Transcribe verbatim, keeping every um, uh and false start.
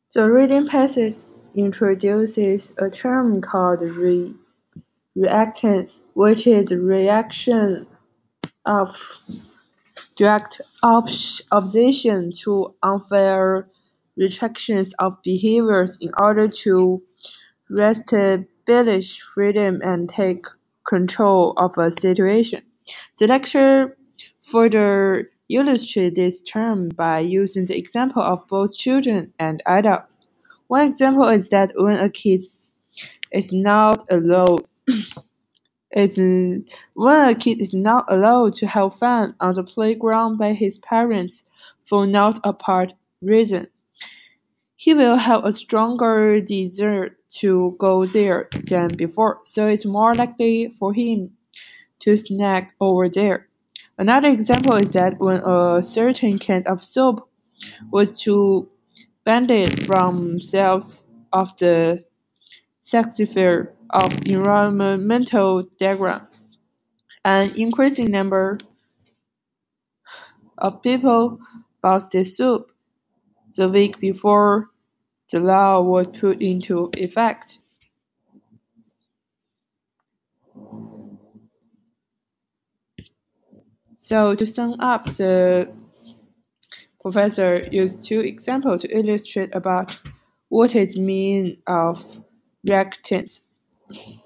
The reading passage introduces a term called re- reactance, which is the reaction of direct op- opposition to unfair restrictions of behaviors in order to reestablish freedom and take control of a situation. The lecture further illustrates this term by using the example of both children and adults. One example is that when a kid is not allowed is when a kid is not allowed to have fun on the playground by his parents for not apart reason, he will have a stronger desire to go there than before, so it's more likely for him to snack over there. Another example is that when a certain kind of soap was to banned from sales of the sexifier of environmental diagram, an increasing number of people bought the soup the week before the law was put into effect. So to sum up, the professor used two examples to illustrate about what it means of reactance.